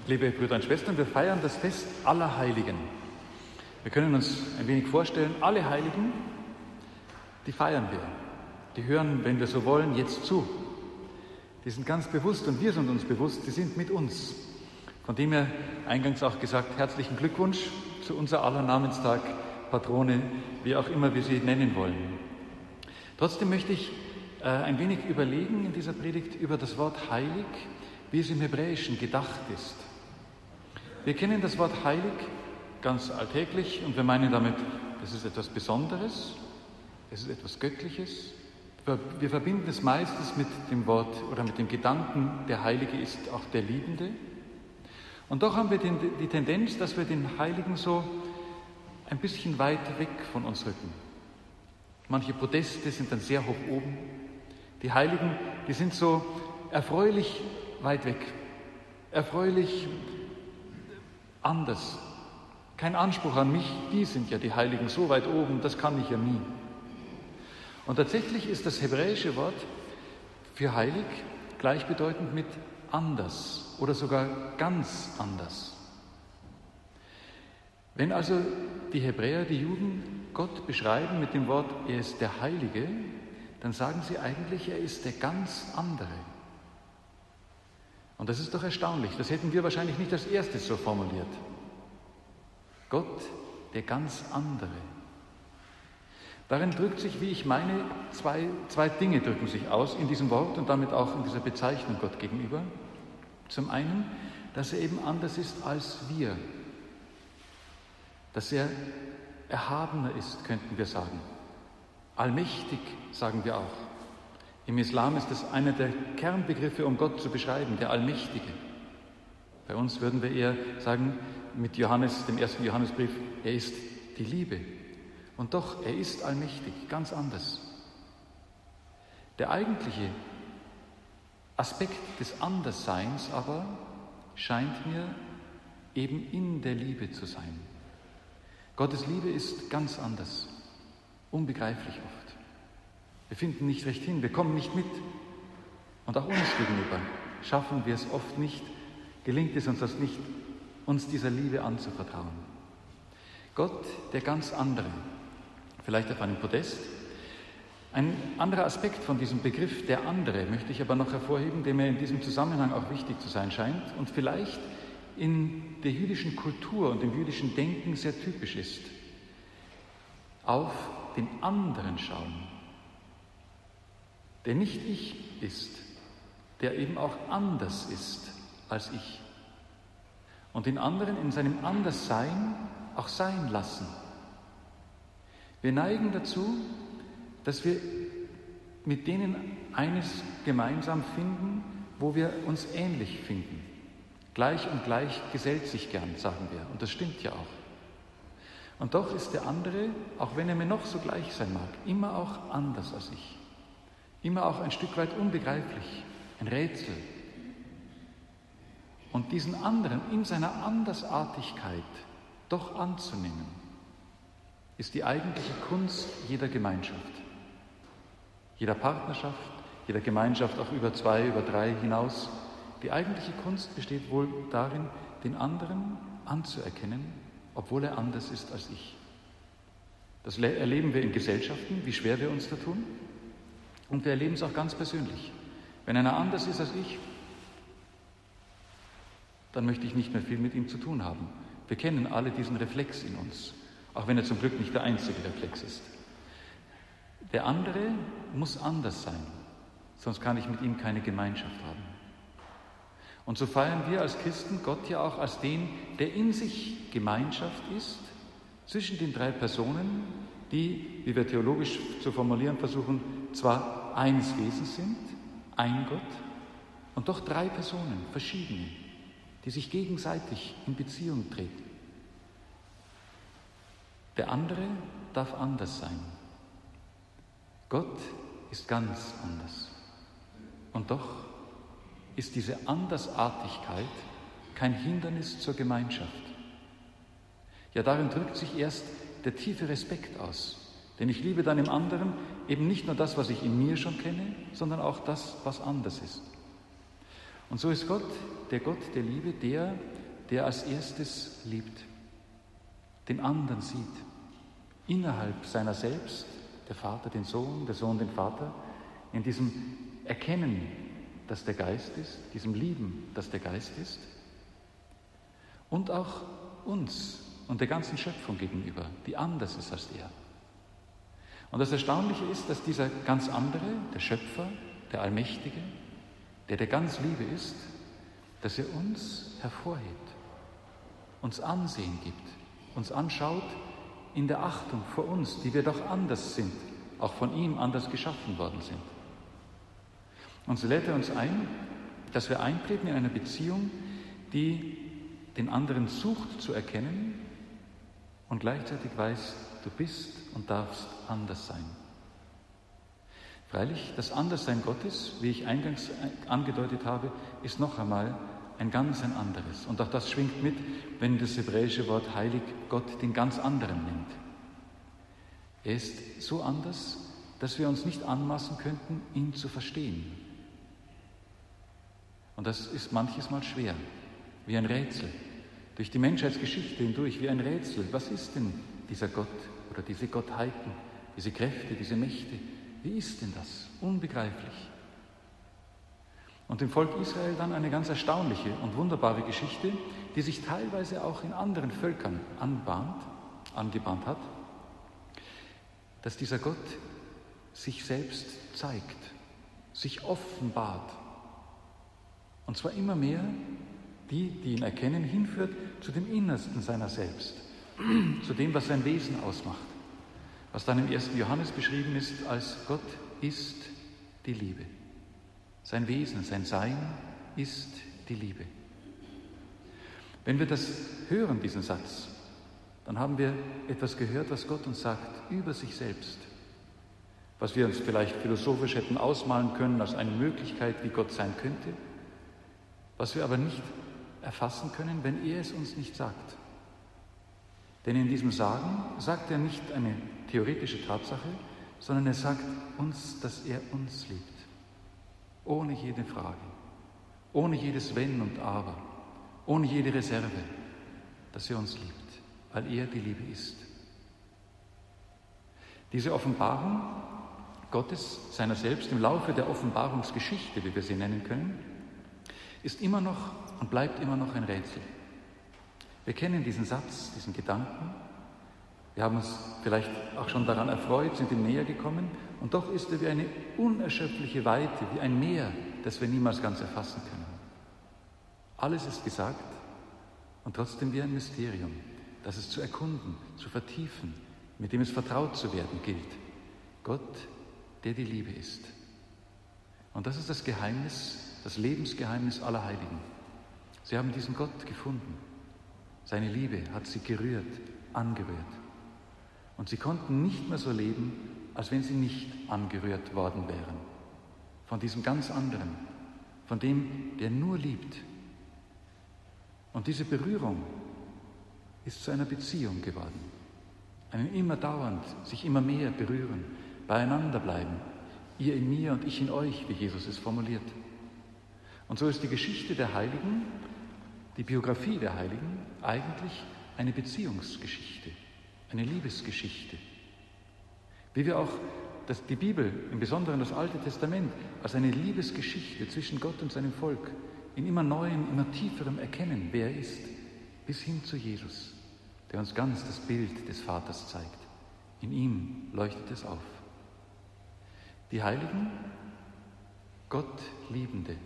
Liebe Brüder und Schwestern, wir feiern das Fest aller Heiligen. Wir können uns ein wenig vorstellen, alle Heiligen, die feiern wir. Die hören, wenn wir so wollen, jetzt zu. Die sind ganz bewusst und wir sind uns bewusst, die sind mit uns. Von dem her eingangs auch gesagt, herzlichen Glückwunsch zu unser aller Namenstag, Patrone, wie auch immer wir sie nennen wollen. Trotzdem möchte ich ein wenig überlegen in dieser Predigt über das Wort heilig, wie es im Hebräischen gedacht ist. Wir kennen das Wort heilig ganz alltäglich und wir meinen damit, das ist etwas Besonderes, es ist etwas Göttliches. Wir verbinden es meistens mit dem Wort oder mit dem Gedanken, der Heilige ist auch der Liebende. Und doch haben wir die Tendenz, dass wir den Heiligen so ein bisschen weit weg von uns rücken. Manche Podeste sind dann sehr hoch oben. Die Heiligen, die sind so erfreulich weit weg, erfreulich anders. Kein Anspruch an mich, die sind ja die Heiligen so weit oben, das kann ich ja nie. Und tatsächlich ist das hebräische Wort für heilig gleichbedeutend mit anders oder sogar ganz anders. Wenn also die Hebräer, die Juden, Gott beschreiben mit dem Wort, er ist der Heilige, dann sagen sie eigentlich, er ist der ganz andere. Und das ist doch erstaunlich, das hätten wir wahrscheinlich nicht als erstes so formuliert. Gott, der ganz andere. Darin drückt sich, wie ich meine, zwei Dinge drücken sich aus in diesem Wort und damit auch in dieser Bezeichnung Gott gegenüber. Zum einen, dass er eben anders ist als wir. Dass er erhabener ist, könnten wir sagen. Allmächtig, sagen wir auch. Im Islam ist das einer der Kernbegriffe, um Gott zu beschreiben, der Allmächtige. Bei uns würden wir eher sagen, mit Johannes, dem ersten Johannesbrief, er ist die Liebe. Und doch, er ist allmächtig, ganz anders. Der eigentliche Aspekt des Andersseins aber scheint mir eben in der Liebe zu sein. Gottes Liebe ist ganz anders, unbegreiflich oft. Wir finden nicht recht hin, wir kommen nicht mit. Und auch uns gegenüber schaffen wir es oft nicht, gelingt es uns das nicht, uns dieser Liebe anzuvertrauen. Gott, der ganz andere, vielleicht auf einem Podest. Ein anderer Aspekt von diesem Begriff, der andere, möchte ich aber noch hervorheben, der mir in diesem Zusammenhang auch wichtig zu sein scheint und vielleicht in der jüdischen Kultur und im jüdischen Denken sehr typisch ist. Auf den anderen schauen, der nicht ich ist, der eben auch anders ist als ich. Und den anderen in seinem Anderssein auch sein lassen. Wir neigen dazu, dass wir mit denen eines gemeinsam finden, wo wir uns ähnlich finden. Gleich und gleich gesellt sich gern, sagen wir. Und das stimmt ja auch. Und doch ist der andere, auch wenn er mir noch so gleich sein mag, immer auch anders als ich. Immer auch ein Stück weit unbegreiflich, ein Rätsel. Und diesen anderen in seiner Andersartigkeit doch anzunehmen, ist die eigentliche Kunst jeder Gemeinschaft, jeder Partnerschaft, jeder Gemeinschaft auch über 2, über 3 hinaus. Die eigentliche Kunst besteht wohl darin, den anderen anzuerkennen, obwohl er anders ist als ich. Das erleben wir in Gesellschaften, wie schwer wir uns da tun. Und wir erleben es auch ganz persönlich. Wenn einer anders ist als ich, dann möchte ich nicht mehr viel mit ihm zu tun haben. Wir kennen alle diesen Reflex in uns, auch wenn er zum Glück nicht der einzige Reflex ist. Der andere muss anders sein, sonst kann ich mit ihm keine Gemeinschaft haben. Und so feiern wir als Christen Gott ja auch als den, der in sich Gemeinschaft ist, zwischen den 3 Personen, die, wie wir theologisch zu formulieren versuchen, zwar eines Wesens sind, ein Gott, und doch 3 Personen, verschiedene, die sich gegenseitig in Beziehung treten. Der andere darf anders sein. Gott ist ganz anders. Und doch ist diese Andersartigkeit kein Hindernis zur Gemeinschaft. Ja, darin drückt sich erst der tiefe Respekt aus. Denn ich liebe dann im anderen eben nicht nur das, was ich in mir schon kenne, sondern auch das, was anders ist. Und so ist Gott der Liebe, der als erstes liebt, den anderen sieht, innerhalb seiner selbst, der Vater den Sohn, der Sohn den Vater, in diesem Erkennen, dass der Geist ist, diesem Lieben, dass der Geist ist, und auch uns und der ganzen Schöpfung gegenüber, die anders ist als er. Und das Erstaunliche ist, dass dieser ganz andere, der Schöpfer, der Allmächtige, der ganz Liebe ist, dass er uns hervorhebt, uns Ansehen gibt, uns anschaut in der Achtung vor uns, die wir doch anders sind, auch von ihm anders geschaffen worden sind. Und so lädt er uns ein, dass wir eintreten in eine Beziehung, die den anderen sucht zu erkennen und gleichzeitig weiß, du bist und darfst anders sein. Freilich, das Anderssein Gottes, wie ich eingangs angedeutet habe, ist noch einmal ein ganz anderes. Und auch das schwingt mit, wenn das hebräische Wort heilig Gott den ganz anderen nennt. Er ist so anders, dass wir uns nicht anmaßen könnten, ihn zu verstehen. Und das ist manches Mal schwer, wie ein Rätsel. Durch die Menschheitsgeschichte hindurch, wie ein Rätsel. Was ist denn dieser Gott oder diese Gottheiten, diese Kräfte, diese Mächte? Wie ist denn das? Unbegreiflich. Und dem Volk Israel dann eine ganz erstaunliche und wunderbare Geschichte, die sich teilweise auch in anderen Völkern angebahnt hat, dass dieser Gott sich selbst zeigt, sich offenbart. Und zwar immer mehr die ihn erkennen, hinführt zu dem Innersten seiner selbst, zu dem, was sein Wesen ausmacht, was dann im 1. Johannes beschrieben ist als Gott ist die Liebe. Sein Wesen, sein Sein ist die Liebe. Wenn wir das hören, diesen Satz, dann haben wir etwas gehört, was Gott uns sagt über sich selbst, was wir uns vielleicht philosophisch hätten ausmalen können als eine Möglichkeit, wie Gott sein könnte, was wir aber nicht erfassen können, wenn er es uns nicht sagt. Denn in diesem Sagen sagt er nicht eine theoretische Tatsache, sondern er sagt uns, dass er uns liebt. Ohne jede Frage, ohne jedes Wenn und Aber, ohne jede Reserve, dass er uns liebt, weil er die Liebe ist. Diese Offenbarung Gottes, seiner selbst im Laufe der Offenbarungsgeschichte, wie wir sie nennen können, ist immer noch und bleibt immer noch ein Rätsel. Wir kennen diesen Satz, diesen Gedanken. Wir haben uns vielleicht auch schon daran erfreut, sind ihm näher gekommen. Und doch ist er wie eine unerschöpfliche Weite, wie ein Meer, das wir niemals ganz erfassen können. Alles ist gesagt und trotzdem wie ein Mysterium, das es zu erkunden, zu vertiefen, mit dem es vertraut zu werden gilt. Gott, der die Liebe ist. Und das ist das Geheimnis, das Lebensgeheimnis aller Heiligen. Sie haben diesen Gott gefunden. Seine Liebe hat sie gerührt, angerührt. Und sie konnten nicht mehr so leben, als wenn sie nicht angerührt worden wären. Von diesem ganz anderen, von dem, der nur liebt. Und diese Berührung ist zu einer Beziehung geworden. Einen immer dauernd, sich immer mehr berühren, beieinander bleiben. Ihr in mir und ich in euch, wie Jesus es formuliert. Und so ist die Geschichte der Heiligen, die Biografie der Heiligen, eigentlich eine Beziehungsgeschichte, eine Liebesgeschichte. Wie wir auch die Bibel, im Besonderen das Alte Testament, als eine Liebesgeschichte zwischen Gott und seinem Volk in immer neuem, immer tieferem erkennen, wer er ist, bis hin zu Jesus, der uns ganz das Bild des Vaters zeigt. In ihm leuchtet es auf. Die Heiligen, Gott Liebende.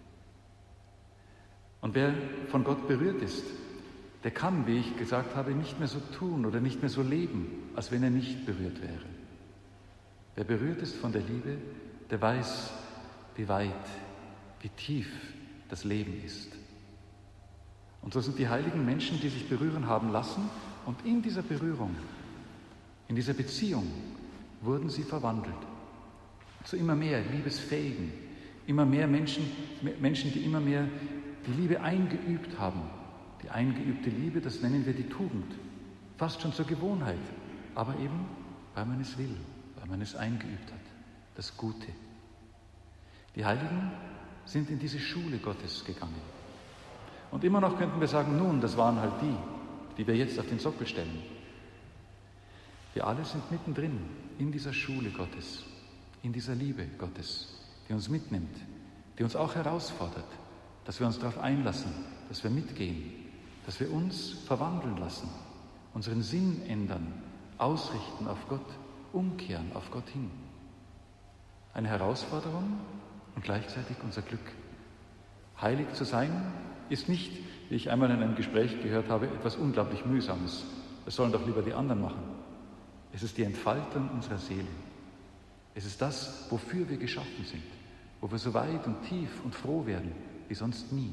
Und wer von Gott berührt ist, der kann, wie ich gesagt habe, nicht mehr so tun oder nicht mehr so leben, als wenn er nicht berührt wäre. Wer berührt ist von der Liebe, der weiß, wie weit, wie tief das Leben ist. Und so sind die heiligen Menschen, die sich berühren haben lassen, und in dieser Berührung, in dieser Beziehung wurden sie verwandelt zu immer mehr liebesfähigen, immer mehr Menschen, die immer mehr die Liebe eingeübt haben. Die eingeübte Liebe, das nennen wir die Tugend. Fast schon zur Gewohnheit, aber eben, weil man es will, weil man es eingeübt hat. Das Gute. Die Heiligen sind in diese Schule Gottes gegangen. Und immer noch könnten wir sagen, nun, das waren halt die wir jetzt auf den Sockel stellen. Wir alle sind mittendrin in dieser Schule Gottes, in dieser Liebe Gottes, die uns mitnimmt, die uns auch herausfordert, dass wir uns darauf einlassen, dass wir mitgehen, dass wir uns verwandeln lassen, unseren Sinn ändern, ausrichten auf Gott, umkehren auf Gott hin. Eine Herausforderung und gleichzeitig unser Glück. Heilig zu sein ist nicht, wie ich einmal in einem Gespräch gehört habe, etwas unglaublich Mühsames. Das sollen doch lieber die anderen machen. Es ist die Entfaltung unserer Seele. Es ist das, wofür wir geschaffen sind, wo wir so weit und tief und froh werden wie sonst nie.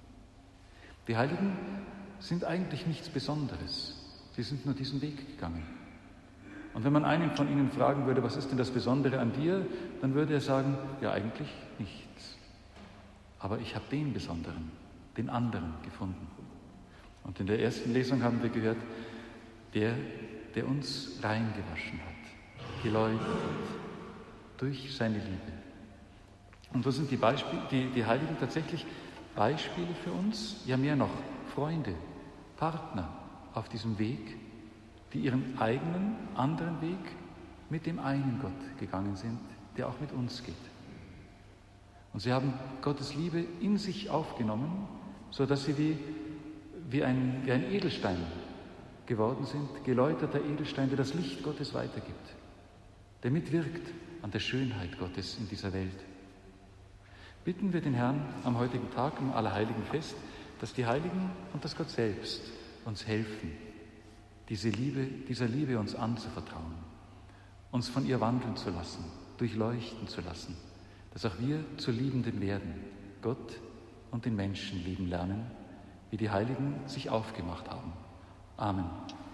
Die Heiligen sind eigentlich nichts Besonderes. Sie sind nur diesen Weg gegangen. Und wenn man einen von ihnen fragen würde, was ist denn das Besondere an dir, dann würde er sagen, ja eigentlich nichts. Aber ich habe den Besonderen, den anderen gefunden. Und in der ersten Lesung haben wir gehört, der uns reingewaschen hat, geläutert hat, durch seine Liebe. Und so sind die Heiligen tatsächlich Beispiele für uns, ja mehr noch, Freunde, Partner auf diesem Weg, die ihren eigenen, anderen Weg mit dem einen Gott gegangen sind, der auch mit uns geht. Und sie haben Gottes Liebe in sich aufgenommen, sodass sie wie ein Edelstein geworden sind, geläuterter Edelstein, der das Licht Gottes weitergibt, der mitwirkt an der Schönheit Gottes in dieser Welt. Bitten wir den Herrn am heutigen Tag, am Allerheiligenfest, dass die Heiligen und das Gott selbst uns helfen, dieser Liebe uns anzuvertrauen, uns von ihr wandeln zu lassen, durchleuchten zu lassen, dass auch wir zu Liebenden werden, Gott und den Menschen lieben lernen, wie die Heiligen sich aufgemacht haben. Amen.